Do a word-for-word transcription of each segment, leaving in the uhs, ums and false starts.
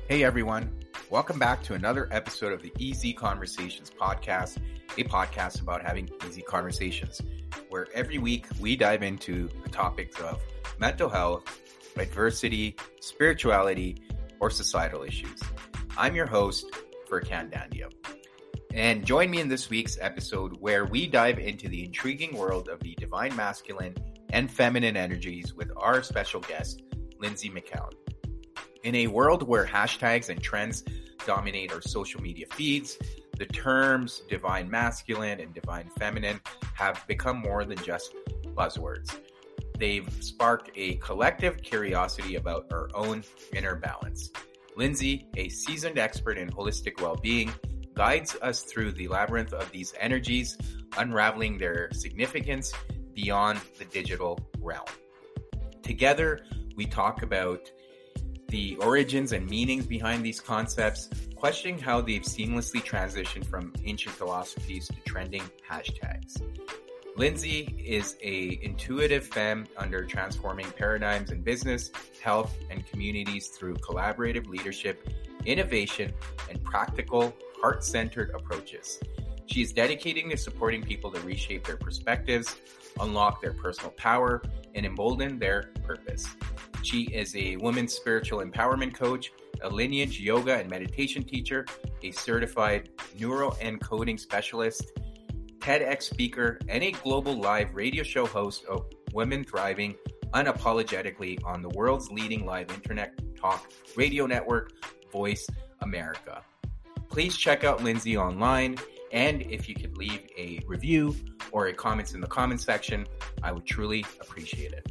Hey everyone, welcome back to another episode of the Easy Conversations podcast, a podcast about having easy conversations, where every week we dive into the topics of mental health, adversity, spirituality, or societal issues. I'm your host, Furkan Dandia. And join me in this week's episode where we dive into the intriguing world of the divine masculine and feminine energies with our special guest, Lindsay McCown. In a world where hashtags and trends dominate our social media feeds, the terms divine masculine and divine feminine have become more than just buzzwords. They've sparked a collective curiosity about our own inner balance. Lindsay, a seasoned expert in holistic well-being, guides us through the labyrinth of these energies, unraveling their significance beyond the digital realm. Together, we talk about the origins and meanings behind these concepts, questioning how they've seamlessly transitioned from ancient philosophies to trending hashtags. Lindsay is a intuitive femme under transforming paradigms in business, health, and communities through collaborative leadership, innovation, and practical, heart-centered approaches. She is dedicating to supporting people to reshape their perspectives, unlock their personal power, and embolden their purpose. She is a women's spiritual empowerment coach, a lineage yoga and meditation teacher, a certified neuroencoding specialist, TEDx speaker, and a global live radio show host of Women Thriving Unapologetically on the world's leading live internet talk radio network, Voice America. Please check out Lindsay online, and if you could leave a review or a comments in the comment section, I would truly appreciate it.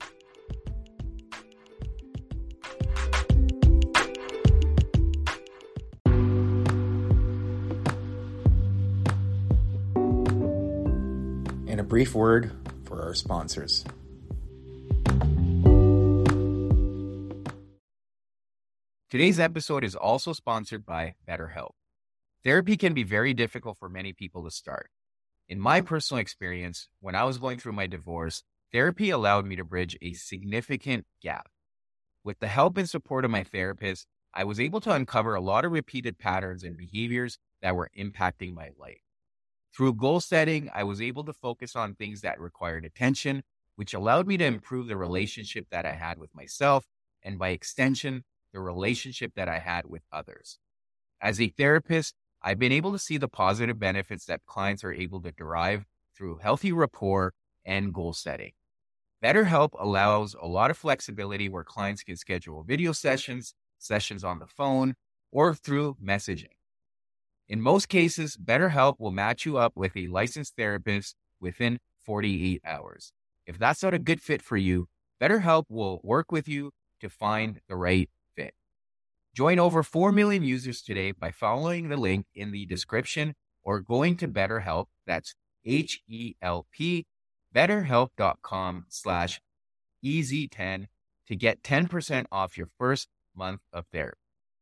And a brief word for our sponsors. Today's episode is also sponsored by BetterHelp. Therapy can be very difficult for many people to start. In my personal experience, when I was going through my divorce, therapy allowed me to bridge a significant gap. With the help and support of my therapist, I was able to uncover a lot of repeated patterns and behaviors that were impacting my life. Through goal setting, I was able to focus on things that required attention, which allowed me to improve the relationship that I had with myself, and by extension, the relationship that I had with others. As a therapist, I've been able to see the positive benefits that clients are able to derive through healthy rapport and goal setting. BetterHelp allows a lot of flexibility where clients can schedule video sessions, sessions on the phone, or through messaging. In most cases, BetterHelp will match you up with a licensed therapist within forty-eight hours. If that's not a good fit for you, BetterHelp will work with you to find the right fit. Join over four million users today by following the link in the description or going to BetterHelp, that's H E L P, betterhelp.com slash easy 10 to get ten percent off your first month of therapy.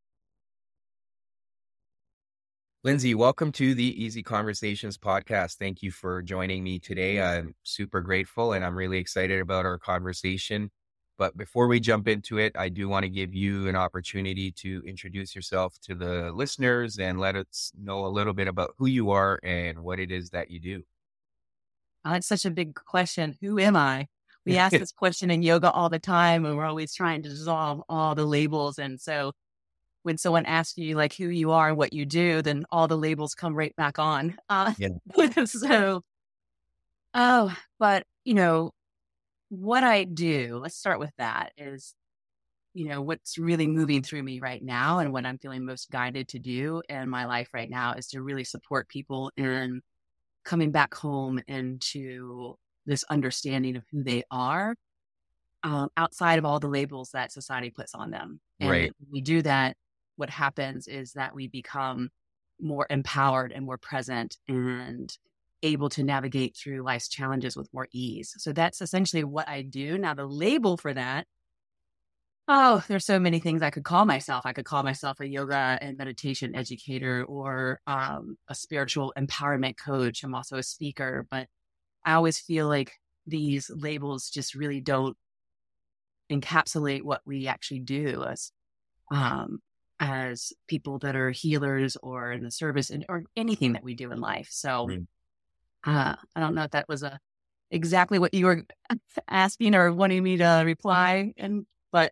Lindsay, welcome to the Easy Conversations podcast. Thank you for joining me today. I'm super grateful and I'm really excited about our conversation. But before we jump into it, I do want to give you an opportunity to introduce yourself to the listeners and let us know a little bit about who you are and what it is that you do. Uh, it's such a big question. Who am I? We ask this question in yoga all the time, and we're always trying to dissolve all the labels. And so when someone asks you like who you are and what you do, then all the labels come right back on. Uh, yeah. so, oh, but you know, what I do, let's start with that, is, you know, what's really moving through me right now and what I'm feeling most guided to do in my life right now is to really support people in coming back home into this understanding of who they are um, outside of all the labels that society puts on them. And right. When we do that, what happens is that we become more empowered and more present and able to navigate through life's challenges with more ease. So that's essentially what I do. Now, the label for that, oh, there's so many things I could call myself. I could call myself a yoga and meditation educator or um, a spiritual empowerment coach. I'm also a speaker, but I always feel like these labels just really don't encapsulate what we actually do. As, um, as people that are healers or in the service and or anything that we do in life. So Mm. uh, I don't know if that was a exactly what you were asking or wanting me to reply, and but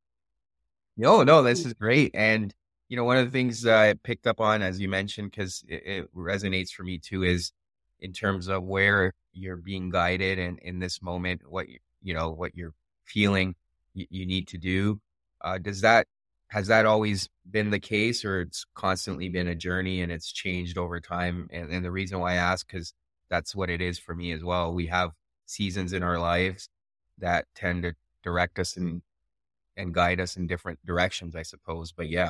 No, no, this is great. And, you know, one of the things that I picked up on, as you mentioned, because it, it resonates for me too, is in terms of where you're being guided and in this moment, what, you, you know, what you're feeling you, you need to do. Uh, does that, has that always been the case, or it's constantly been a journey and it's changed over time? And, and the reason why I ask, because that's what it is for me as well. We have seasons in our lives that tend to direct us in and guide us in different directions, I suppose. But yeah.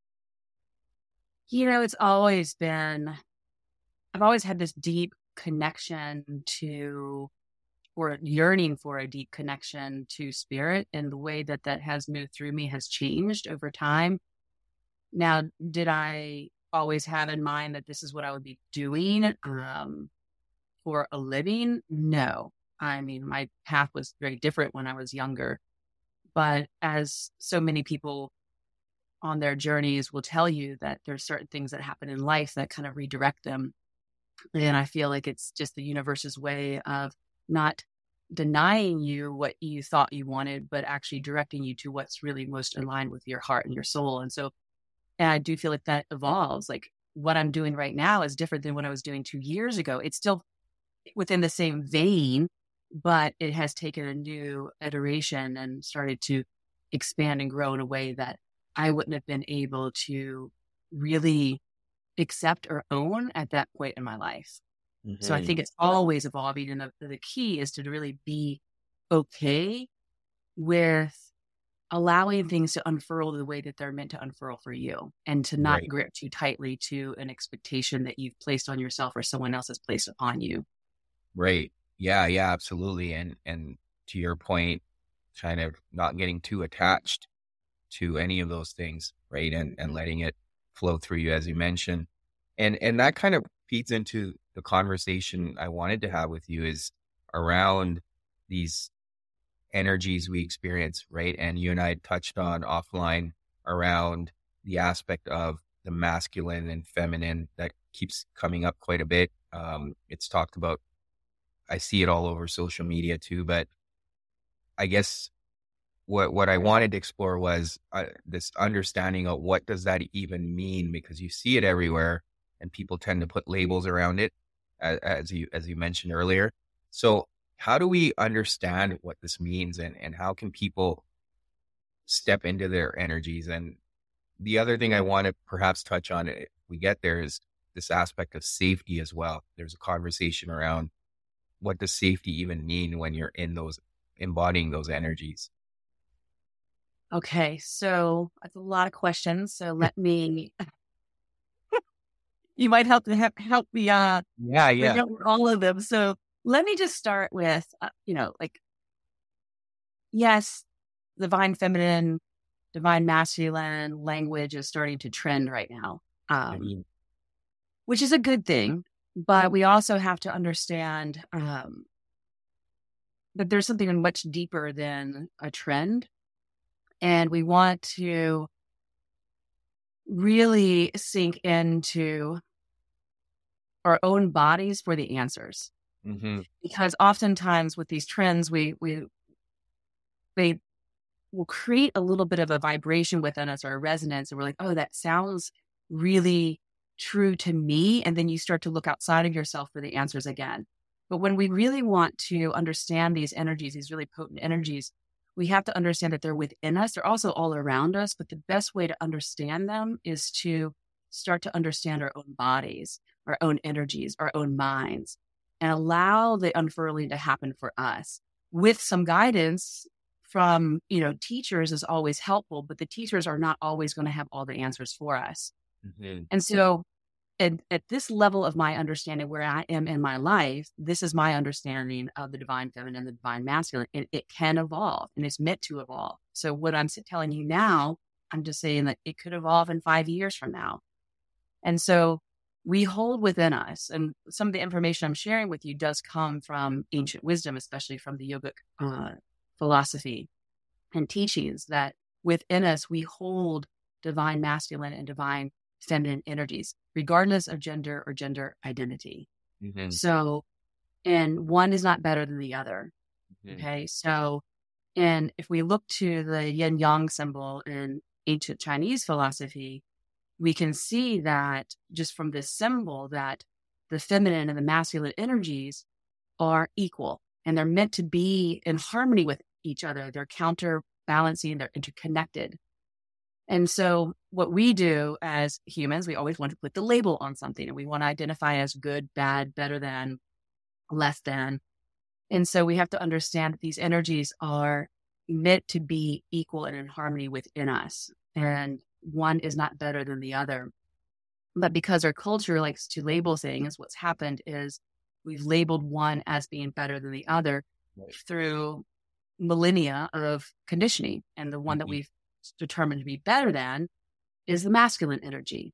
you know, it's always been. I've always had this deep connection to, or yearning for a deep connection to spirit, and the way that that has moved through me has changed over time. Now, did I always have in mind that this is what I would be doing um, for a living? No. I mean, my path was very different when I was younger. But as so many people on their journeys will tell you, that there's certain things that happen in life that kind of redirect them. And I feel like it's just the universe's way of not denying you what you thought you wanted, but actually directing you to what's really most aligned with your heart and your soul. And so, and I do feel like that evolves. Like what I'm doing right now is different than what I was doing two years ago. It's still within the same vein, but it has taken a new iteration and started to expand and grow in a way that I wouldn't have been able to really accept or own at that point in my life. So I Mm-hmm. think it's always evolving. And the, the key is to really be okay with allowing things to unfurl the way that they're meant to unfurl for you, and to not Right. grip too tightly to an expectation that you've placed on yourself or someone else has placed upon you. Right. Yeah. Yeah. Absolutely. And and to your point, kind of not getting too attached to any of those things, right? And and letting it flow through you, as you mentioned. And and that kind of feeds into the conversation I wanted to have with you, is around these energies we experience, right? And you and I touched on offline around the aspect of the masculine and feminine that keeps coming up quite a bit. Um, it's talked about. I see it all over social media too, but I guess what what I wanted to explore was uh, this understanding of what does that even mean, because you see it everywhere and people tend to put labels around it, as, as you as you mentioned earlier. So how do we understand what this means, and and how can people step into their energies? And the other thing I want to perhaps touch on, if we get there, is this aspect of safety as well. There's a conversation around what does safety even mean when you're in those embodying those energies. Okay, so that's a lot of questions. So let me, you might help to help, help me uh, Yeah, yeah. remember all of them. So let me just start with, uh, you know, like, yes, divine feminine, divine masculine language is starting to trend right now, um, Mhm. which is a good thing. But we also have to understand um, that there's something much deeper than a trend. And we want to really sink into our own bodies for the answers. Mhm. Because oftentimes with these trends, we we they will create a little bit of a vibration within us or a resonance, and we're like, oh, that sounds really true to me. And then you start to look outside of yourself for the answers again. But when we really want to understand these energies, these really potent energies, we have to understand that they're within us. They're also all around us. But the best way to understand them is to start to understand our own bodies, our own energies, our own minds, and allow the unfurling to happen for us with some guidance from, you know, teachers is always helpful, but the teachers are not always going to have all the answers for us. Mhm. And so at, at this level of my understanding where I am in my life, this is my understanding of the divine feminine and the divine masculine. It, it can evolve, and it's meant to evolve. So what I'm telling you now, I'm just saying that it could evolve in five years from now. And so we hold within us, and some of the information I'm sharing with you does come from ancient wisdom, especially from the yogic uh, philosophy and teachings, that within us we hold divine masculine and divine feminine energies, regardless of gender or gender identity. Mm-hmm. So, and one is not better than the other. Mm-hmm. Okay. So, and if we look to the yin yang symbol in ancient Chinese philosophy, we can see that just from this symbol that the feminine and the masculine energies are equal and they're meant to be in harmony with each other. They're counterbalancing, they're interconnected. And so what we do as humans, we always want to put the label on something and we want to identify as good, bad, better than, less than. And so we have to understand that these energies are meant to be equal and in harmony within us. And one is not better than the other. But because our culture likes to label things, what's happened is we've labeled one as being better than the other Right. through millennia of conditioning. And the one Mm-hmm. that we've determined to be better than is the masculine energy.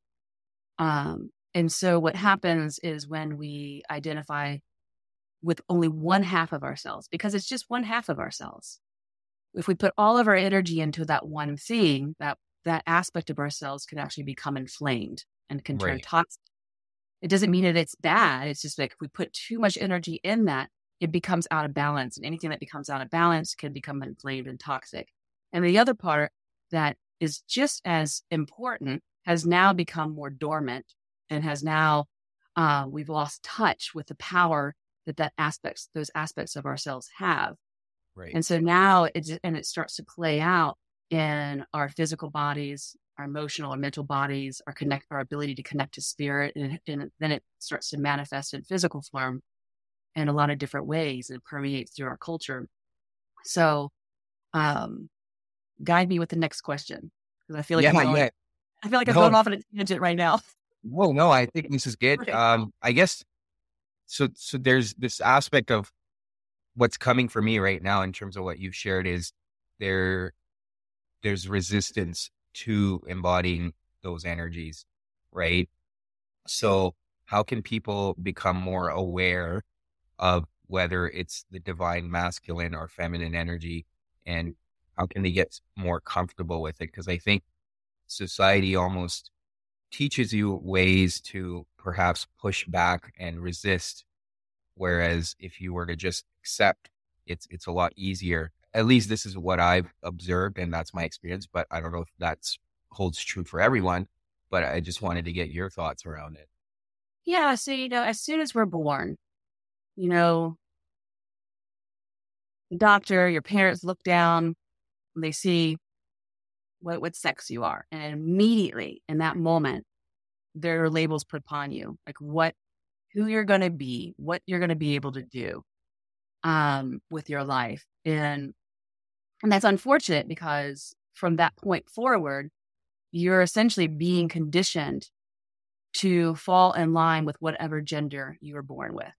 Um, and so what happens is when we identify with only one half of ourselves, because it's just one half of ourselves. If we put all of our energy into that one thing, that that aspect of ourselves can actually become inflamed and can turn Right. toxic. It doesn't mean that it's bad. It's just like if we put too much energy in that, it becomes out of balance. And anything that becomes out of balance can become inflamed and toxic. And the other part that is just as important has now become more dormant and has now, uh, we've lost touch with the power that that aspects, those aspects of ourselves have. Right. And so now it and it starts to play out in our physical bodies, our emotional and mental bodies, our connect, our ability to connect to spirit, and, and then it starts to manifest in physical form in a lot of different ways, and it permeates through our culture. So, um, guide me with the next question because I feel like Yeah, I'm going. yeah. I feel like I'm No, going off on a tangent right now. well, no, I think this is good. Right. Um, I guess so. So there's this aspect of what's coming for me right now in terms of what you've shared is there. There's resistance to embodying those energies, right? So how can people become more aware of whether it's the divine masculine or feminine energy, and how can they get more comfortable with it? Because I think society almost teaches you ways to perhaps push back and resist. Whereas if you were to just accept, it's it's a lot easier. At least this is what I've observed, and that's my experience. But I don't know if that's holds true for everyone. But I just wanted to get your thoughts around it. Yeah. So, you know, as soon as we're born, you know, the doctor, your parents look down, and they see what, what sex you are. And immediately in that moment, there are labels put upon you, like what, who you're going to be, what you're going to be able to do um, with your life. And, and that's unfortunate because from that point forward, you're essentially being conditioned to fall in line with whatever gender you were born with.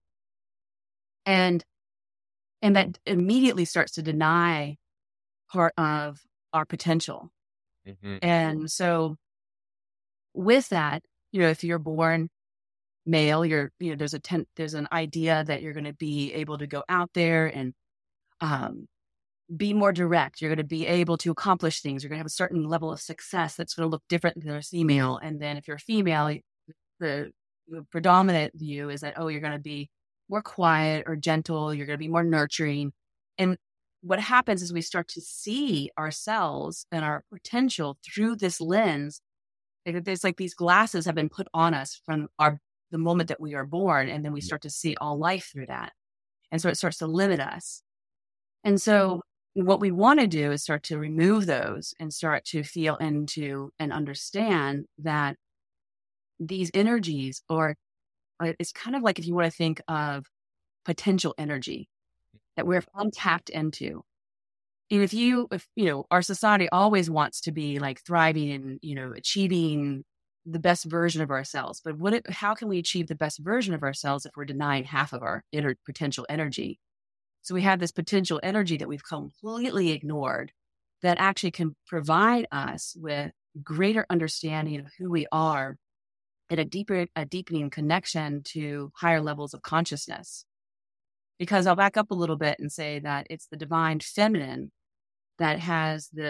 And, and that immediately starts to deny part of our potential. Mm-hmm. And so with that, you know, if you're born male, you're, you know, there's a ten, there's an idea that you're going to be able to go out there and um, be more direct. You're going to be able to accomplish things. You're going to have a certain level of success that's going to look different than a female. And then if you're a female, the, the predominant view is that, oh, you're going to be more quiet or gentle. You're going to be more nurturing. And what happens is we start to see ourselves and our potential through this lens. There's like these glasses have been put on us from our the moment that we are born, and then we start to see all life through that. And so it starts to limit us. And so what we want to do is start to remove those and start to feel into and understand that these energies are, it's kind of like if you want to think of potential energy that we're untapped into. And if you, if, you know, our society always wants to be like thriving and, you know, achieving the best version of ourselves. But what, it, how can we achieve the best version of ourselves if we're denying half of our inner potential energy? So we have this potential energy that we've completely ignored that actually can provide us with greater understanding of who we are and a deeper, a deepening connection to higher levels of consciousness. Because I'll back up a little bit and say that it's the divine feminine that has this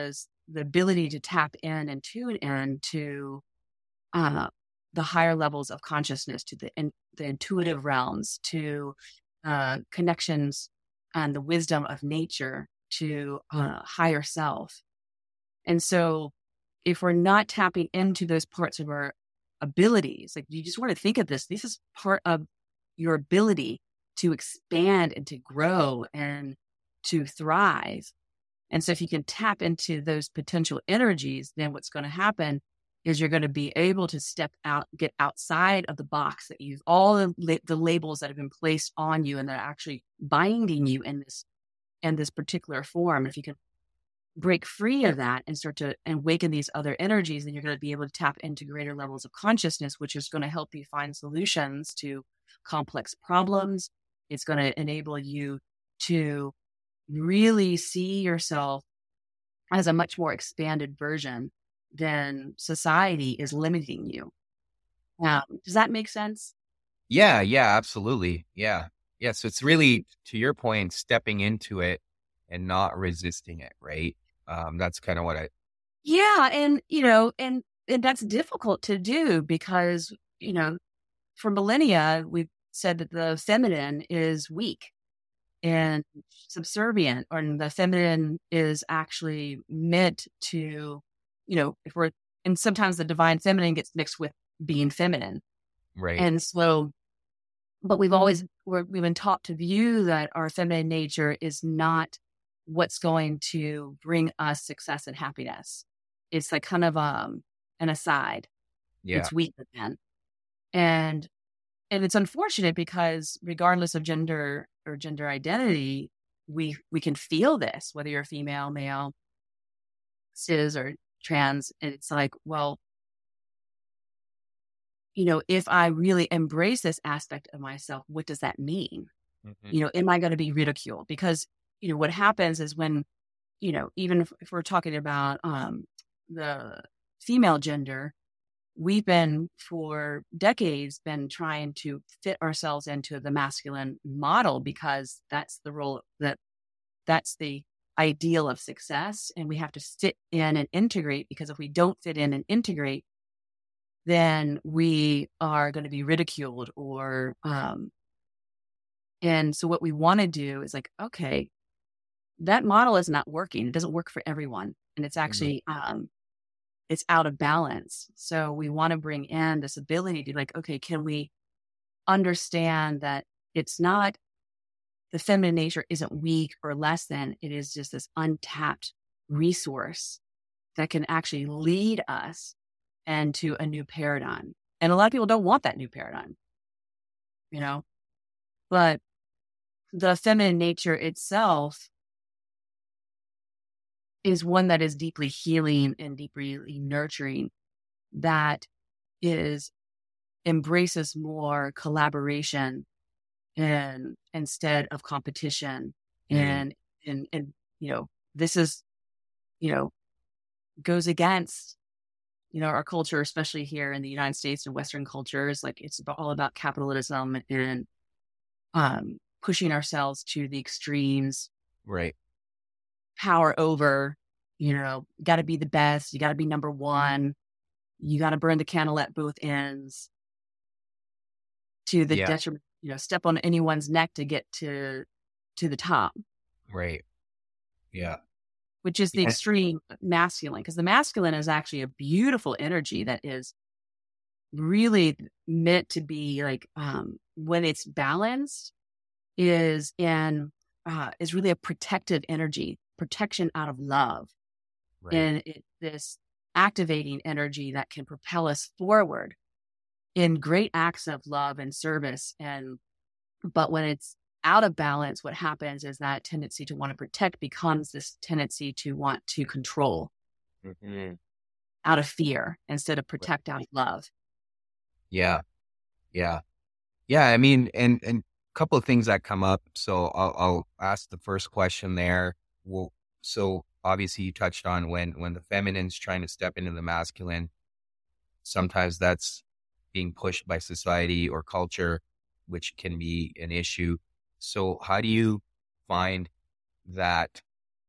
the ability to tap in and tune in to uh, the higher levels of consciousness, to the in, the intuitive realms, to uh, connections and the wisdom of nature, to uh, higher self. And so if we're not tapping into those parts of our abilities, like you just want to think of this, this is part of your ability to expand and to grow and to thrive. And so if you can tap into those potential energies, then what's going to happen is you're going to be able to step out, get outside of the box that you've, all the, la- the labels that have been placed on you and they're actually binding you in this, in this particular form. If you can break free of that and start to awaken these other energies, then you're going to be able to tap into greater levels of consciousness, which is going to help you find solutions to complex problems. It's going to enable you to really see yourself as a much more expanded version than society is limiting you. Um, does that make sense? Yeah, yeah, absolutely. Yeah. Yeah. So it's really, to your point, stepping into it and not resisting it, right? Um, that's kind of what I, Yeah. And, you know, and, and that's difficult to do because, you know, for millennia, we've said that the feminine is weak and subservient, or the feminine is actually meant to, you know, if we're, and sometimes the divine feminine gets mixed with being feminine. right. And so, but we've always, we're, we've been taught to view that our feminine nature is not what's going to bring us success and happiness. It's like kind of um, an aside. Yeah. It's weak then. And, and it's unfortunate because regardless of gender or gender identity, we, we can feel this, whether you're female, male, cis or trans. And it's like, well, you know, if I really embrace this aspect of myself, what does that mean? Mm-hmm. You know, am I going to be ridiculed? Because, you know, what happens is when, you know, even if, if we're talking about um, the female gender, we've been for decades been trying to fit ourselves into the masculine model because that's the role that that's the ideal of success. And we have to fit in and integrate, because if we don't fit in and integrate, then we are going to be ridiculed or, um, and so what we want to do is like, okay, that model is not working. It doesn't work for everyone. And it's actually, um, it's out of balance. So we want to bring in this ability to like, okay, can we understand that it's not, the feminine nature isn't weak or less than, it is just this untapped resource that can actually lead us into a new paradigm. And a lot of people don't want that new paradigm, you know, but the feminine nature itself is one that is deeply healing and deeply nurturing, that is embraces more collaboration and instead of competition. Mm. And, and, and, you know, this is, you know, goes against, you know, our culture, especially here in the United States and Western cultures. Like it's all about capitalism and, um, pushing ourselves to the extremes, Right. power over, you know, got to be the best. You got to be number one. You got to burn the candle at both ends, to the Yeah. detriment, you know, step on anyone's neck to get to, to the top. Right. Yeah. Which is the Yeah. extreme masculine, because the masculine is actually a beautiful energy that is really meant to be like, um, when it's balanced, is in, uh, is really a protective energy, protection out of love. Right. And it, this activating energy that can propel us forward in great acts of love and service. And, but when it's out of balance, what happens is that tendency to want to protect becomes this tendency to want to control Mm-hmm. out of fear instead of protect out of love. Yeah. Yeah. Yeah. I mean, and, and a couple of things that come up. So I'll, I'll ask the first question there. Well, so obviously you touched on when, when the feminine's trying to step into the masculine, sometimes that's being pushed by society or culture, which can be an issue. So how do you find that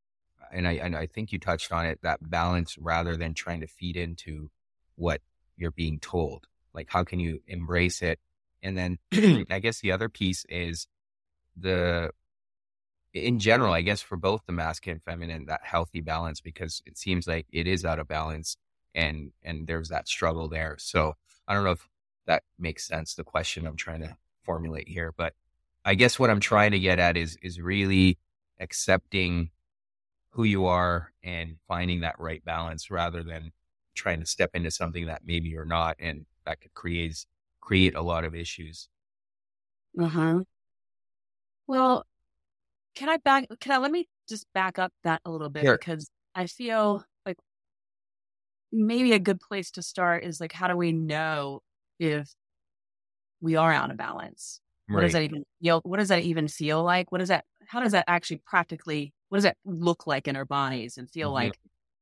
and I, and I think you touched on it, that balance rather than trying to feed into what you're being told. Like, how can you embrace it? And then I guess the other piece is the, in general, I guess for both the masculine and feminine, that healthy balance, because it seems like it is out of balance and, and there's that struggle there. So I don't know if that makes sense, the question I'm trying to formulate here, but I guess what I'm trying to get at is, is really accepting who you are and finding that right balance rather than trying to step into something that maybe you're not. And that could create, create a lot of issues. Uh-huh. Well, can I back, can I, let me just back up that a little bit, Sure. because I feel like maybe a good place to start is like, how do we know if we are out of balance? What does Right. that even feel? What does that even feel like? What does that, how does that actually practically, what does that look like in our bodies and feel Mhm. like?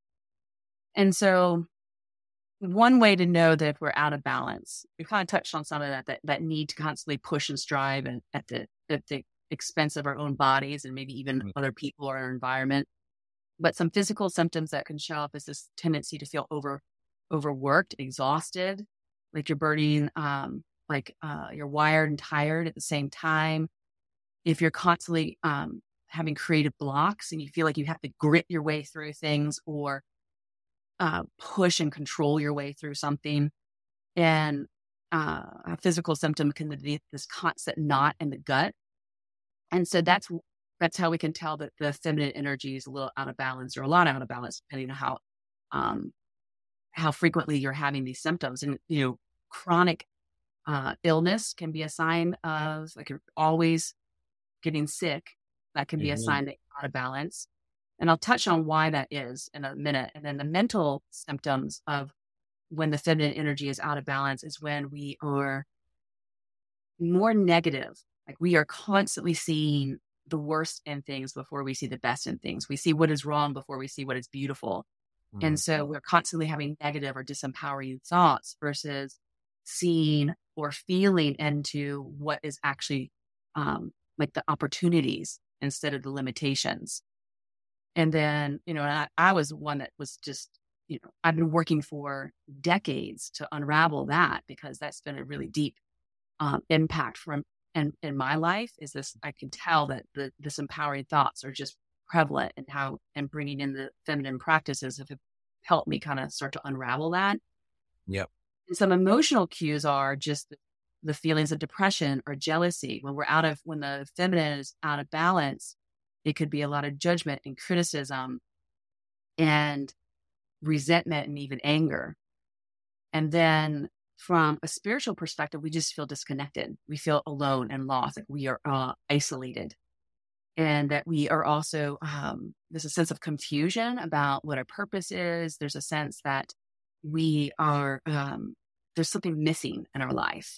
And so one way to know that if we're out of balance, we kind of touched on some of that, that, that need to constantly push and strive and at the, at the expense of our own bodies and maybe even Mhm. other people or our environment. But some physical symptoms that can show up is this tendency to feel over, overworked, exhausted, like you're burning, um, like uh, you're wired and tired at the same time. If you're constantly um, having creative blocks and you feel like you have to grit your way through things or uh, push and control your way through something. And uh, a physical symptom can be this constant knot in the gut. And so that's that's how we can tell that the feminine energy is a little out of balance or a lot out of balance, depending on how um, how frequently you're having these symptoms. And you know, chronic uh, illness can be a sign of like you're always getting sick. That can be a Mhm. sign that you're out of balance. And I'll touch on why that is in a minute. And then the mental symptoms of when the feminine energy is out of balance is when we are more negative. Like we are constantly seeing the worst in things before we see the best in things. We see what is wrong before we see what is beautiful. And Mhm. so we're constantly having negative or disempowering thoughts versus seeing or feeling into what is actually um, like the opportunities instead of the limitations. And then, you know, I, I was one that was just, you know, I've been working for decades to unravel that because that's been a really deep um, impact from in, in my life is this, I can tell that the, this empowering thoughts are just prevalent and how, and bringing in the feminine practices have helped me kind of start to unravel that. Yep. And some emotional cues are just the, the feelings of depression or jealousy. When we're out of, when the feminine is out of balance, it could be a lot of judgment and criticism and resentment and even anger. And then from a spiritual perspective, we just feel disconnected. We feel alone and lost, like we are uh, isolated. And that we are also, um, there's a sense of confusion about what our purpose is. There's a sense that we are, um, there's something missing in our life.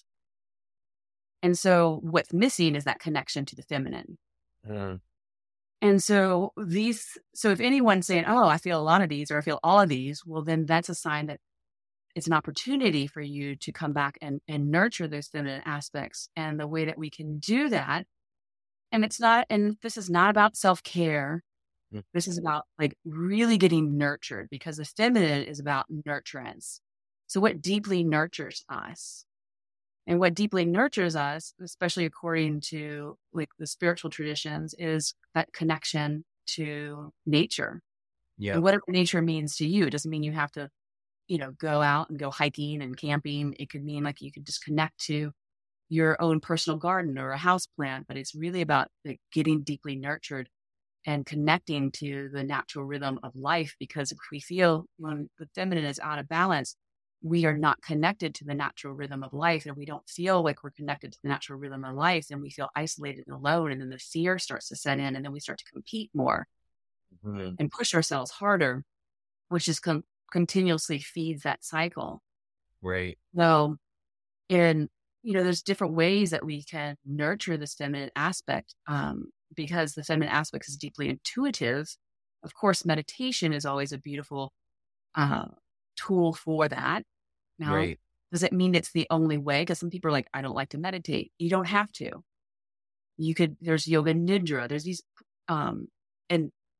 And so what's missing is that connection to the feminine. Mhm. And so these, so if anyone's saying, oh, I feel a lot of these or I feel all of these, well, then that's a sign that it's an opportunity for you to come back and, and nurture those feminine aspects. And the way that we can do that, and it's not, and this is not about self-care. Mm. This is about like really getting nurtured because the feminine is about nurturance. So what deeply nurtures us and what deeply nurtures us, especially according to like the spiritual traditions, is that connection to nature. Yep. And whatever nature means to you, it doesn't mean you have to, you know, go out and go hiking and camping. It could mean like you could just connect to your own personal garden or a house plant, but it's really about like, getting deeply nurtured and connecting to the natural rhythm of life. Because if we feel when the feminine is out of balance, we are not connected to the natural rhythm of life and we don't feel like we're connected to the natural rhythm of life, and we feel isolated and alone. And then the fear starts to set in and then we start to compete more Mhm. and push ourselves harder, which is con- continuously feeds that cycle. Right. So in, you know, there's different ways that we can nurture this feminine aspect um, because the feminine aspect is deeply intuitive. Of course, meditation is always a beautiful uh, tool for that. Now, Right. does it mean it's the only way? Because some people are like, I don't like to meditate. You don't have to. You could, there's yoga nidra. There's these, um, and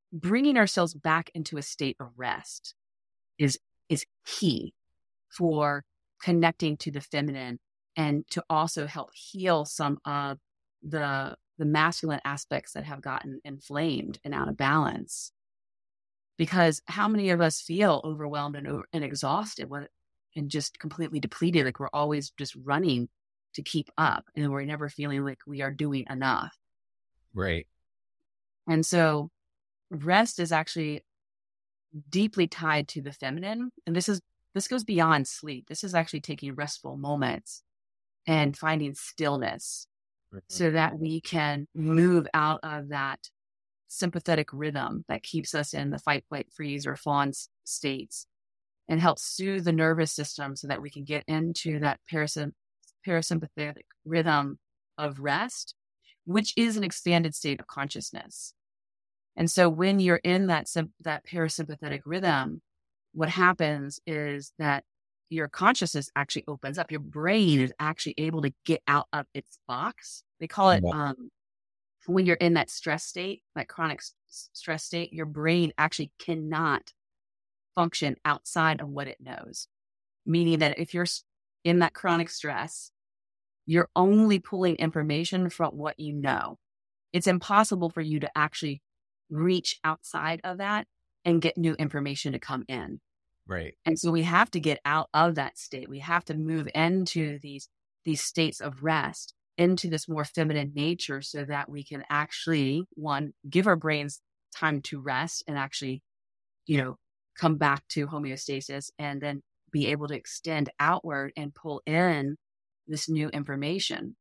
bringing ourselves back into a state of rest is, is key for connecting to the feminine and to also help heal some of the, the masculine aspects that have gotten inflamed and out of balance. Because how many of us feel overwhelmed and, and exhausted when, and just completely depleted? Like we're always just running to keep up and we're never feeling like we are doing enough. Right. And so rest is actually deeply tied to the feminine. And this is, this goes beyond sleep. This is actually taking restful moments and finding stillness mm-hmm. so that we can move out of that sympathetic rhythm that keeps us in the fight, flight, freeze, or fawn states and help soothe the nervous system so that we can get into that parasym- parasympathetic rhythm of rest, which is an expanded state of consciousness. And so when you're in that, that parasympathetic rhythm, what happens is that your consciousness actually opens up. Your brain is actually able to get out of its box. They call it, yeah. um, when you're in that stress state, that chronic s- stress state, your brain actually cannot function outside of what it knows. Meaning that if you're in that chronic stress, you're only pulling information from what you know. It's impossible for you to actually reach outside of that and get new information to come in. Right. And so we have to get out of that state. We have to move into these, these states of rest, into this more feminine nature so that we can actually, one, give our brains time to rest and actually, you know, come back to homeostasis and then be able to extend outward and pull in this new information.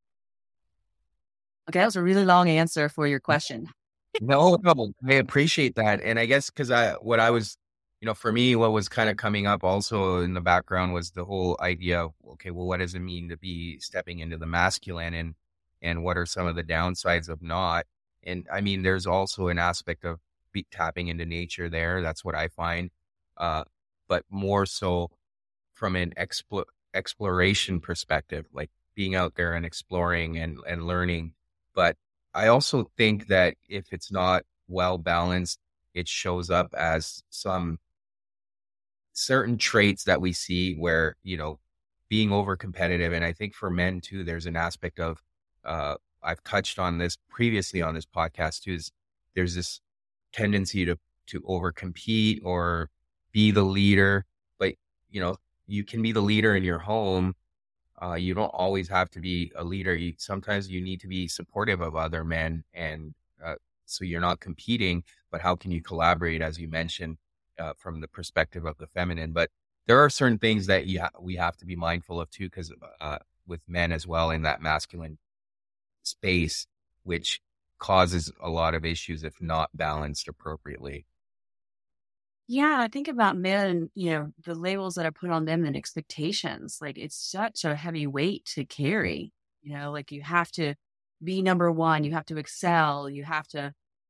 Okay, that was a really long answer for your question. No, no, I appreciate that. And I guess because I, what I was, you know, for me, what was kind of coming up also in the background was the whole idea of, okay, well, what does it mean to be stepping into the masculine and, and what are some of the downsides of not? And I mean, there's also an aspect of be, tapping into nature there. That's what I find. Uh, but more so from an explo- exploration perspective, like being out there and exploring and, and learning. But I also think that if it's not well balanced, it shows up as some certain traits that we see where, you know, being over competitive. And I think for men too, there's an aspect of, uh, I've touched on this previously on this podcast too, is there's this tendency to, to over compete or be the leader. But, you know, you can be the leader in your home. Uh, you don't always have to be a leader. You, sometimes you need to be supportive of other men. And uh, so you're not competing, but how can you collaborate, as you mentioned, uh, from the perspective of the feminine? But there are certain things that you ha- we have to be mindful of too, because uh, with men as well in that masculine space, which causes a lot of issues if not balanced appropriately. Yeah, I think about men, you know, the labels that are put on them and expectations. Like it's such a heavy weight to carry, you know, like you have to be number one, you have to excel, you have to,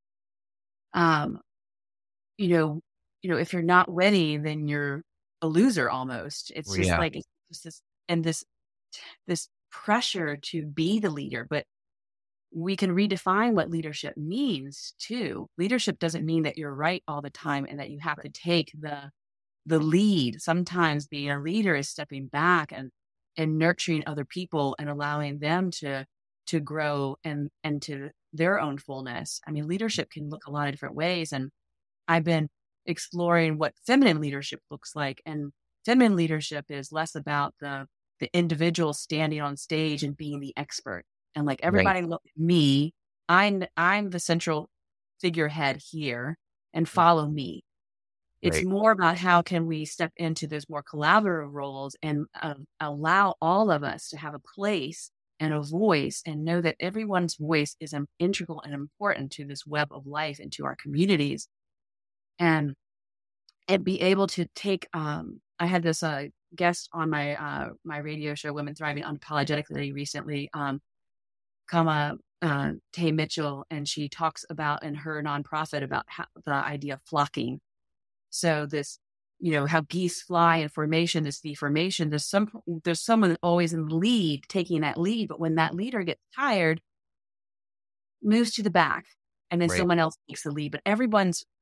um, you know, you know, if you're not winning, then you're a loser almost. It's just Yeah. like, it's just this, and this, this pressure to be the leader, but we can redefine what leadership means too. Leadership doesn't mean that you're right all the time and that you have to take the the lead. Sometimes being a leader is stepping back and and nurturing other people and allowing them to to grow and and to their own fullness. I mean, leadership can look a lot of different ways, and I've been exploring what feminine leadership looks like. And feminine leadership is less about the the individual standing on stage and being the expert. And like everybody Right. look at me, I'm I'm the central figurehead here and follow me. It's Right. more about how can we step into those more collaborative roles and uh, allow all of us to have a place and a voice and know that everyone's voice is um, integral and important to this web of life and to our communities. And and be able to take, um, I had this uh, guest on my uh, my radio show, Women Thriving Unapologetically recently, um, Kama uh, Tay Mitchell, and she talks about in her nonprofit about how, the idea of flocking. So this, you know, how geese fly in formation, this deformation, there's some, there's someone always in the lead taking that lead, but when that leader gets tired, moves to the back, and then Right. someone else takes the lead. But everyone's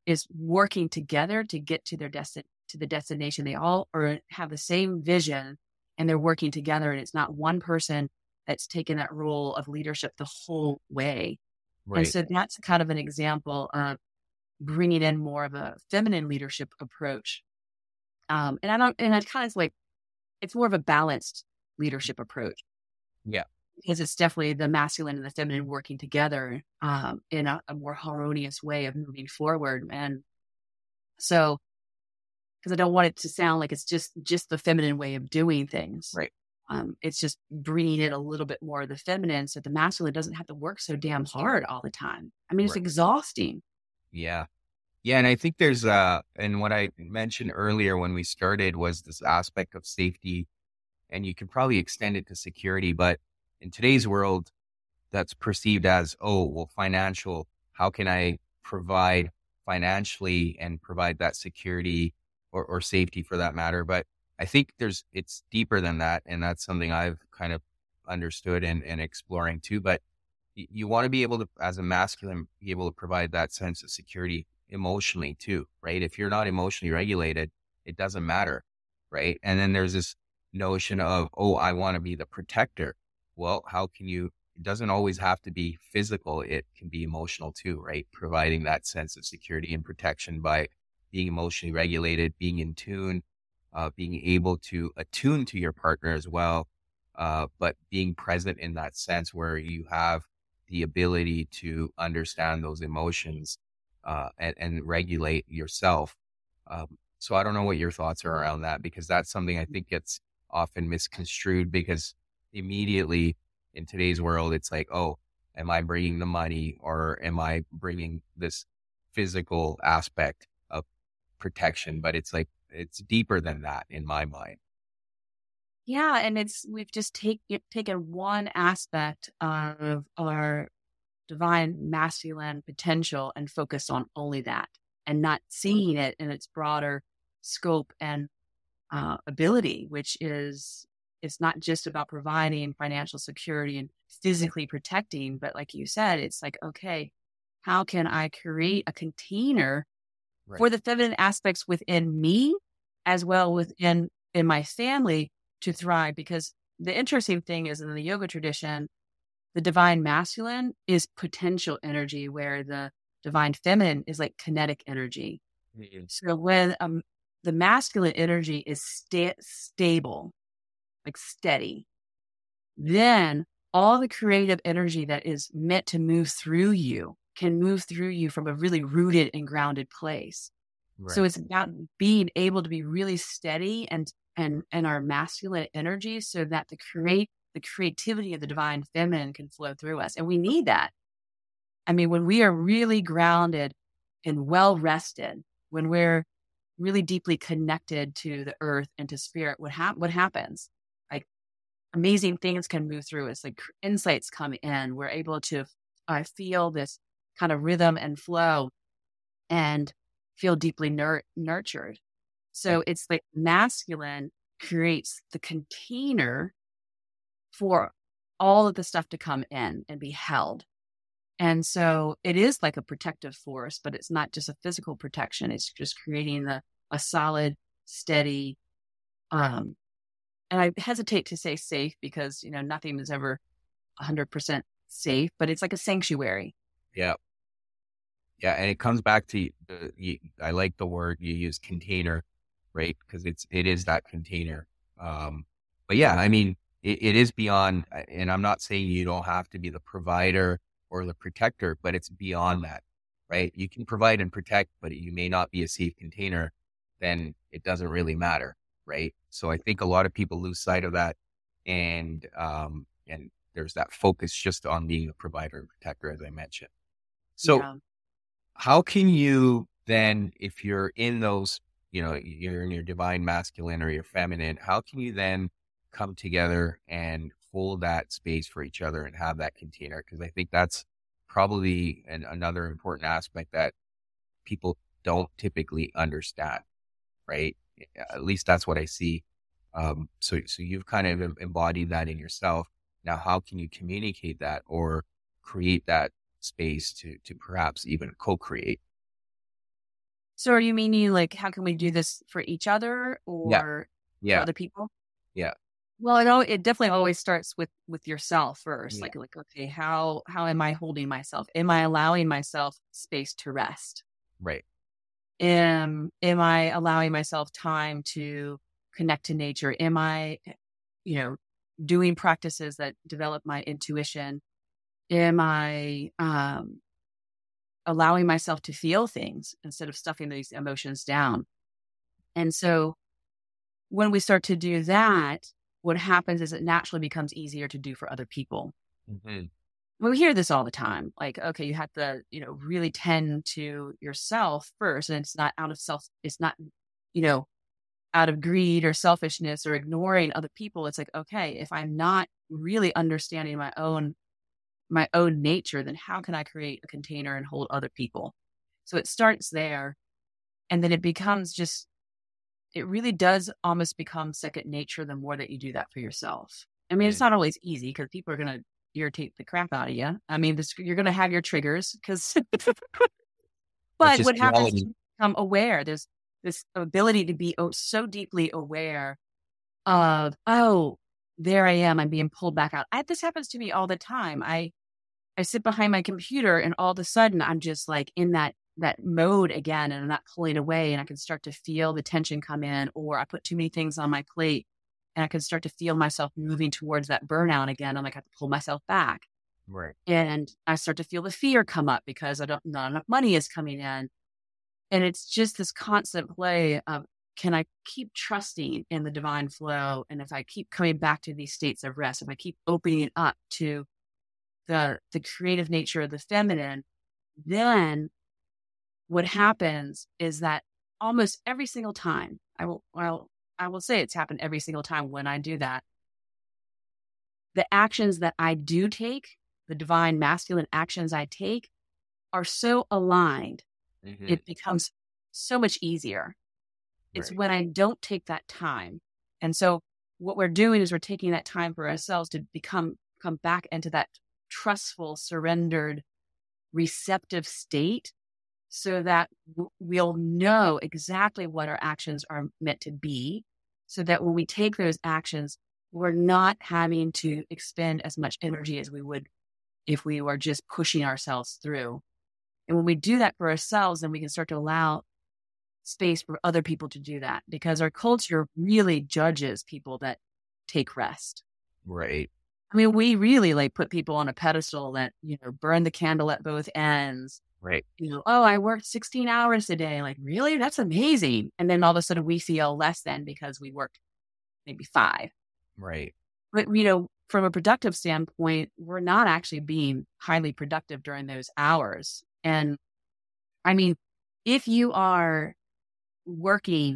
is working together to get to their desti- to the destination. They all are have the same vision and they're working together. And it's not one person that's taken that role of leadership the whole way. And Right. so that's kind of an example of bringing in more of a feminine leadership approach. Um, and I don't, and it kind of like, it's more of a balanced leadership approach Yeah. because it's definitely the masculine and the feminine working together um, in a, a more harmonious way of moving forward. And so, because I don't want it to sound like it's just just the feminine way of doing things. Right. Um, it's just bringing in a little bit more of the feminine, so the masculine doesn't have to work so damn hard all the time. I mean, it's Right. exhausting. Yeah. Yeah. And I think there's, uh, and what I mentioned earlier when we started was this aspect of safety, and you can probably extend it to security. But in today's world, that's perceived as, oh, well, financial, how can I provide financially and provide that security or, or safety for that matter? But I think there's, it's deeper than that. And that's something I've kind of understood and, and exploring too. But y- you want to be able to, as a masculine, be able to provide that sense of security emotionally too, right? If you're not emotionally regulated, it doesn't matter, right? And then there's this notion of, oh, I want to be the protector. Well, how can you, it doesn't always have to be physical. It can be emotional too, right? Providing that sense of security and protection by being emotionally regulated, being in tune, uh, being able to attune to your partner as well. Uh, but being present in that sense where you have the ability to understand those emotions, uh, and, and regulate yourself. Um, so I don't know what your thoughts are around that, because that's something I think gets often misconstrued, because immediately in today's world, it's like, oh, am I bringing the money or am I bringing this physical aspect of protection? But it's like, it's deeper than that in my mind. Yeah, and it's we've just take, taken one aspect of our divine masculine potential and focused on only that, and not seeing it in its broader scope and uh, ability, which is it's not just about providing financial security and physically protecting, but like you said, it's like, okay, how can I create a container Right. for the feminine aspects within me as well within in my family to thrive? Because the interesting thing is in the yoga tradition, the divine masculine is potential energy, where the divine feminine is like kinetic energy. Mhm. So when um, the masculine energy is sta- stable, like steady, then all the creative energy that is meant to move through you can move through you from a really rooted and grounded place. So Right. it's about being able to be really steady and and and our masculine energy so that the create the creativity of the divine feminine can flow through us. And we need that. I mean, when we are really grounded and well rested, when we're really deeply connected to the earth and to spirit, what hap- what happens? Like amazing things can move through us, like insights come in. We're able to uh, feel this kind of rhythm and flow and feel deeply nur- nurtured. Right. So it's like masculine creates the container for all of the stuff to come in and be held. And so it is like a protective force, but it's not just a physical protection. It's just creating the, a solid, steady, um, and I hesitate to say safe because, you know, nothing is ever one hundred percent safe, but it's like a sanctuary. Yeah. Yeah. And it comes back to the, you, I like the word you use, container, right? Because it's, it is that container. Um, but yeah, I mean, it, it is beyond, and I'm not saying you don't have to be the provider or the protector, but it's beyond that, right? You can provide and protect, but you may not be a safe container, then it doesn't really matter, right? So I think a lot of people lose sight of that. And, um, and there's that focus just on being a provider and protector, as I mentioned. So Yeah. how can you then, if you're in those, you know, you're in your divine masculine or your feminine, how can you then come together and hold that space for each other and have that container? Because I think that's probably an, another important aspect that people don't typically understand, right? At least that's what I see. Um, so, so you've kind of em- embodied that in yourself. Now, how can you communicate that or create that space to, to perhaps even co-create? So are you meaning like, how can we do this for each other Yeah. or for Yeah. other people? Yeah. Well, it, al- it definitely always starts with with yourself first. Yeah. Like, like, okay, how how am I holding myself? Am I allowing myself space to rest? Right. Am am I allowing myself time to connect to nature? Am I, you know, doing practices that develop my intuition? Am I um, allowing myself to feel things instead of stuffing these emotions down? And so when we start to do that, what happens is it naturally becomes easier to do for other people. Hmm. We hear this all the time. Like, okay, you have to, you know, really tend to yourself first. And it's not out of self, it's not, you know, out of greed or selfishness or ignoring other people. It's like, okay, if I'm not really understanding my own, my own nature, then how can I create a container and hold other people? So it starts there. And then it becomes just, it really does almost become second nature the more that you do that for yourself. I mean, it's Mm. not always easy because people are going to irritate the crap out of you. I mean, this, you're going to have your triggers because, That's but just what happens is reality. you become aware. There's this ability to be o- so deeply aware of, oh, there I am. I'm being pulled back out. I, this happens to me all the time. I, I sit behind my computer and all of a sudden I'm just like in that that mode again and I'm not pulling away and I can start to feel the tension come in, or I put too many things on my plate and I can start to feel myself moving towards that burnout again. I'm like, I have to pull myself back. Right. And I start to feel the fear come up because I don't not enough money is coming in. And it's just this constant play of, can I keep trusting in the divine flow? And if I keep coming back to these states of rest, if I keep opening up to the the creative nature of the feminine, then what happens is that almost every single time, I will well, I will say it's happened every single time when I do that, the actions that I do take, the divine masculine actions I take are so aligned, Hmm. it becomes so much easier. It's Right. when I don't take that time. And so what we're doing is we're taking that time for ourselves to become come back into that trustful, surrendered, receptive state so that w- we'll know exactly what our actions are meant to be, so that when we take those actions, we're not having to expend as much energy as we would if we were just pushing ourselves through. And when we do that for ourselves, then we can start to allow space for other people to do that, because our culture really judges people that take rest. Right. I mean, we really like put people on a pedestal that, you know, burn the candle at both ends. Right. You know, oh, I worked sixteen hours a day. Like, really? That's amazing. And then all of a sudden we feel less than because we worked maybe five. Right. But, you know, from a productive standpoint, we're not actually being highly productive during those hours. And I mean, if you are working,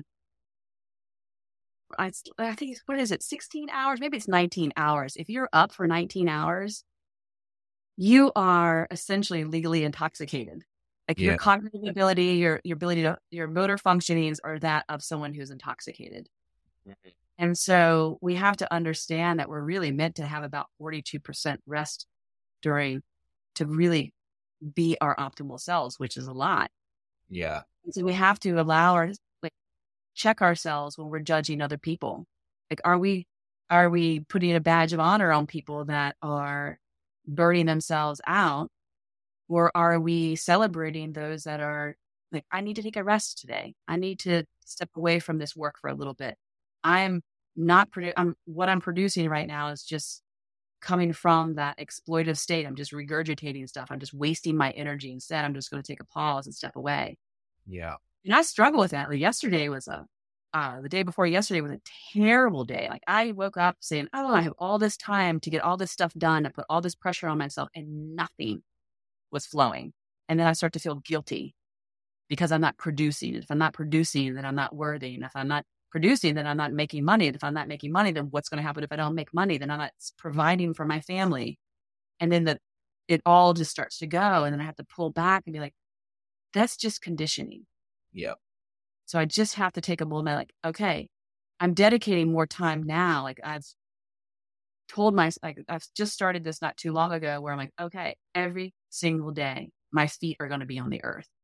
I, I think, it's- what is it, sixteen hours? Maybe it's nineteen hours. If you're up for nineteen hours, you are essentially legally intoxicated. Like your Yeah. cognitive ability, your your ability to your motor functionings are that of someone who's intoxicated. Mhm. And so we have to understand that we're really meant to have about forty-two percent rest during to really be our optimal selves, which is a lot. Yeah. And so we have to allow our like check ourselves when we're judging other people. Like, are we are we putting a badge of honor on people that are burning themselves out? Or are we celebrating those that are like, I need to take a rest today. I need to step away from this work for a little bit. I'm not produ- I'm what I'm producing right now is just coming from that exploitive state. I'm just regurgitating stuff. I'm just wasting my energy. Instead, I'm just going to take a pause and step away. Yeah. And I struggle with that. Like yesterday was a uh, the day before yesterday was a terrible day. Like I woke up saying, "Oh, I have all this time to get all this stuff done. I put all this pressure on myself, and nothing was flowing." And then I start to feel guilty because I'm not producing. If I'm not producing, then I'm not worthy. And if I'm not producing, then I'm not making money. And if I'm not making money, then what's going to happen if I don't make money? Then I'm not s- providing for my family. And then the, it all just starts to go. And then I have to pull back and be like, that's just conditioning. Yeah. So I just have to take a moment, like, okay, I'm dedicating more time now. Like I've told my, like, I've just started this not too long ago where I'm like, okay, every single day, my feet are going to be on the earth.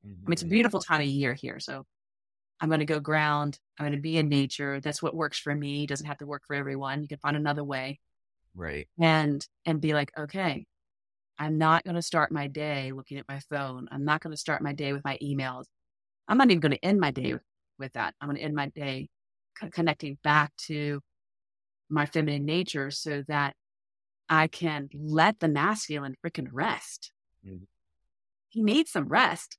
mean, it's a beautiful time of year here. So I'm going to go ground. I'm going to be in nature. That's what works for me. It doesn't have to work for everyone. You can find another way. Right. And, and be like, okay, I'm not going to start my day looking at my phone. I'm not going to start my day with my emails. I'm not even going to end my day with, with that. I'm going to end my day c- connecting back to my feminine nature so that I can let the masculine freaking rest. Mm-hmm. He needs some rest.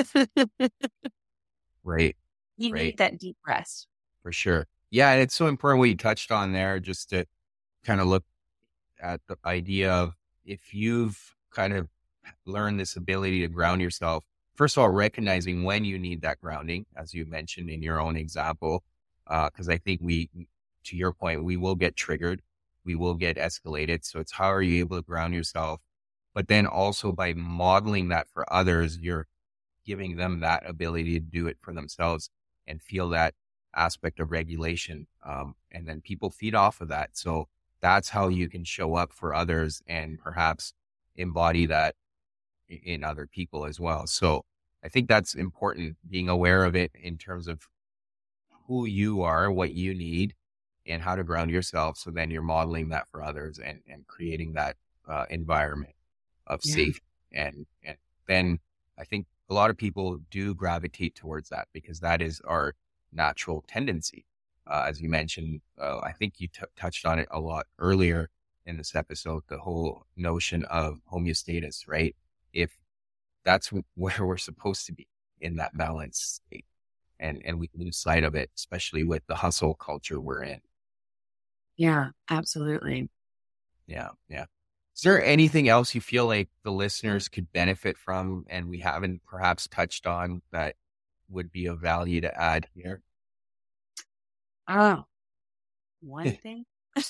Right. You Right. need that deep rest. For sure. Yeah. And it's so important what you touched on there, just to kind of look at the idea of if you've kind of learned this ability to ground yourself, first of all, recognizing when you need that grounding, as you mentioned in your own example, because uh, I think we, to your point, we will get triggered, we will get escalated. So it's how are you able to ground yourself? But then also by modeling that for others, you're giving them that ability to do it for themselves and feel that aspect of regulation. Um, and then people feed off of that. So that's how you can show up for others and perhaps embody that in other people as well. So I think that's important, being aware of it in terms of who you are, what you need, and how to ground yourself. So then you're modeling that for others and, and creating that uh, environment of Yeah. safety. And, and then I think a lot of people do gravitate towards that because that is our natural tendency. Uh, as you mentioned, uh, I think you t- touched on it a lot earlier in this episode, the whole notion of homeostasis, right? If that's w- where we're supposed to be, in that balance state, and, and we lose sight of it, especially with the hustle culture we're in. Yeah, absolutely. Yeah. Yeah. Is there anything else you feel like the listeners could benefit from and we haven't perhaps touched on that would be of value to add here? Oh, one thing.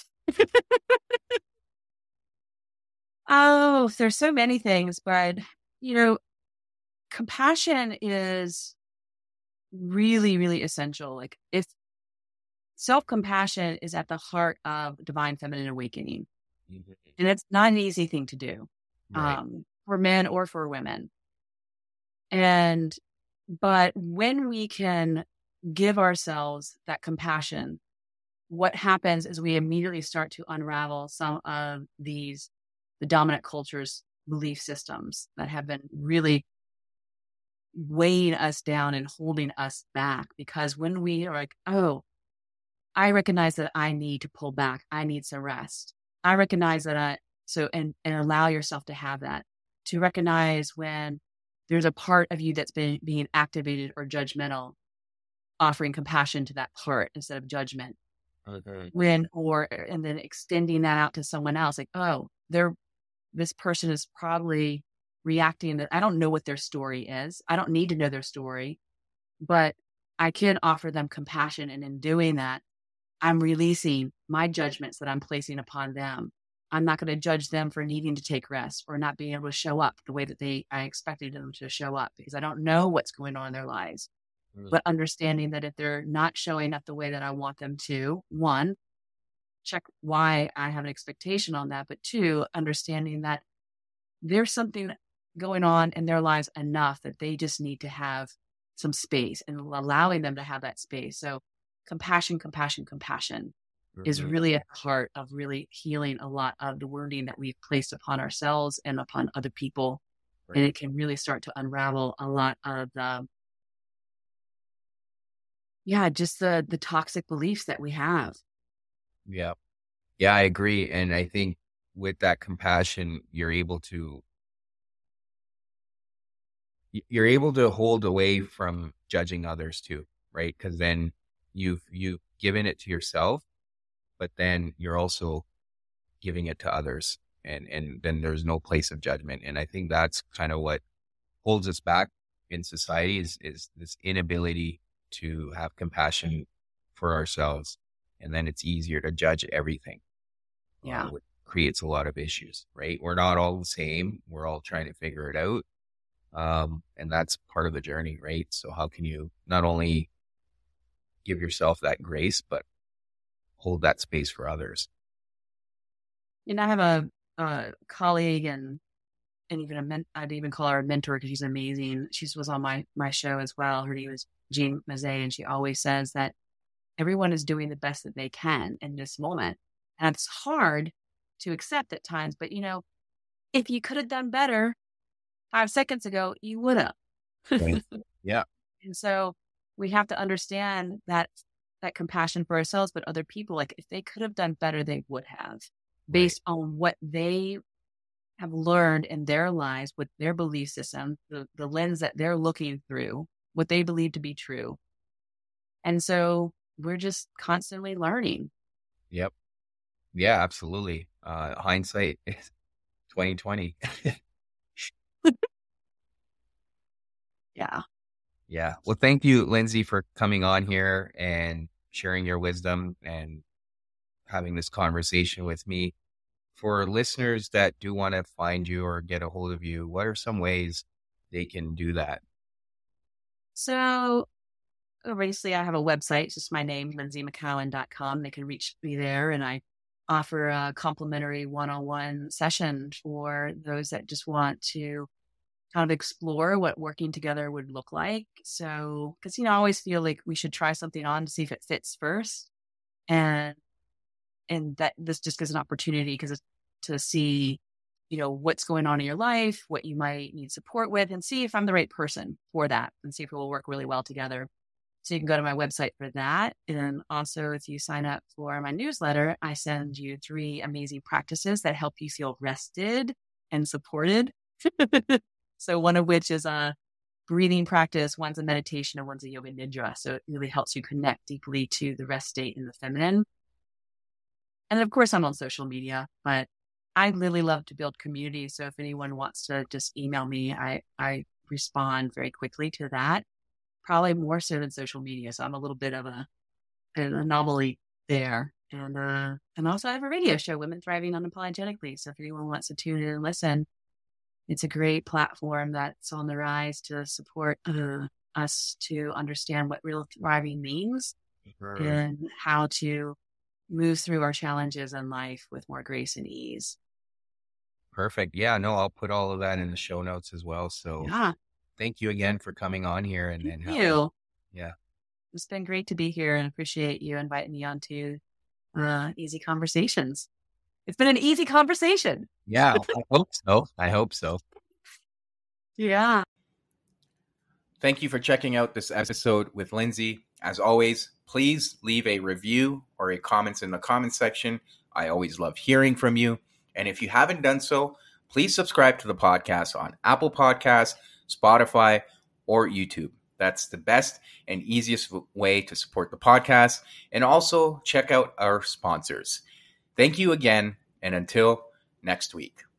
Oh, there's so many things, but you know, compassion is really, really essential. Like if self-compassion is at the heart of divine feminine awakening, Mhm. and it's not an easy thing to do, Right. um, for men or for women. And, but when we can give ourselves that compassion, what happens is we immediately start to unravel some of these, the dominant culture's belief systems that have been really weighing us down and holding us back. Because when we are like, oh, I recognize that I need to pull back, I need some rest. I recognize that I, so, and, and allow yourself to have that, to recognize when there's a part of you that's been being activated or judgmental, offering compassion to that part instead of judgment. Okay. When, or, and then extending that out to someone else, like, oh, they're, this person is probably reacting that I don't know what their story is. I don't need to know their story, but I can offer them compassion. And in doing that, I'm releasing my judgments that I'm placing upon them. I'm not going to judge them for needing to take rest or not being able to show up the way that they I expected them to show up because I don't know what's going on in their lives. Mm. But understanding that if they're not showing up the way that I want them to, one, check why I have an expectation on that. But two, understanding that there's something going on in their lives enough that they just need to have some space and allowing them to have that space. So compassion, compassion, compassion is Mhm. really at the heart of really healing a lot of the wounding that we've placed upon ourselves and upon other people. And Right. it can really start to unravel a lot of the, yeah, just the, the toxic beliefs that we have. Yeah. Yeah, I agree. And I think with that compassion, you're able to y- you're able to hold away from judging others too, right? Because then you've you've given it to yourself, but then you're also giving it to others, and and then there's no place of judgment. And I think that's kind of what holds us back in society is is this inability to have compassion for ourselves, and then it's easier to judge everything, uh, Yeah. which creates a lot of issues, right? We're not all the same. We're all trying to figure it out. Um, and that's part of the journey, right? So how can you not only give yourself that grace, but hold that space for others? And I have a, a colleague and and even a men- I'd even call her a mentor because she's amazing. She was on my my show as well. Her name is Jean Mazet, and she always says that everyone is doing the best that they can in this moment. And it's hard to accept at times, but you know, if you could have done better five seconds ago, you would have. Right. Yeah. And so we have to understand that that compassion for ourselves, but other people, like if they could have done better, they would have, based right. on what they have learned in their lives, with their belief system, the, the lens that they're looking through, what they believe to be true. And so we're just constantly learning. Yep. Yeah, absolutely. Uh, hindsight is twenty twenty. Yeah. Yeah. Well, thank you, Lindsay, for coming on here and sharing your wisdom and having this conversation with me. For listeners that do want to find you or get a hold of you, what are some ways they can do that? So obviously I have a website. It's just my name, lindsay mccowan dot com. They can reach me there, and I offer a complimentary one-on-one session for those that just want to kind of explore what working together would look like. So, because, you know, I always feel like we should try something on to see if it fits first. And, and that this just gives an opportunity because to see, you know, what's going on in your life, what you might need support with, and see if I'm the right person for that, and see if it will work really well together. So you can go to my website for that. And also, if you sign up for my newsletter, I send you three amazing practices that help you feel rested and supported. So one of which is a breathing practice, one's a meditation, and one's a yoga nidra. So it really helps you connect deeply to the rest state and the feminine. And of course, I'm on social media, but I really love to build community. So if anyone wants to just email me, I, I respond very quickly to that. Probably more so than social media. So I'm a little bit of a an anomaly there. And uh, and also I have a radio show, Women Thriving Unapologetically. So if anyone wants to tune in and listen, it's a great platform that's on the rise to support uh, us to understand what real thriving means right. and how to move through our challenges in life with more grace and ease. Perfect. Yeah, no, I'll put all of that in the show notes as well. So yeah. Thank you again for coming on here. And Thank and you. Helping. Yeah. It's been great to be here, and appreciate you inviting me on to uh, Easy Conversations. It's been an easy conversation. Yeah, I hope so. I hope so. Yeah. Thank you for checking out this episode with Lindsay. As always, please leave a review or a comments in the comment section. I always love hearing from you. And if you haven't done so, please subscribe to the podcast on Apple Podcasts, Spotify, or YouTube. That's the best and easiest way to support the podcast. And also check out our sponsors. Thank you again, and until next week.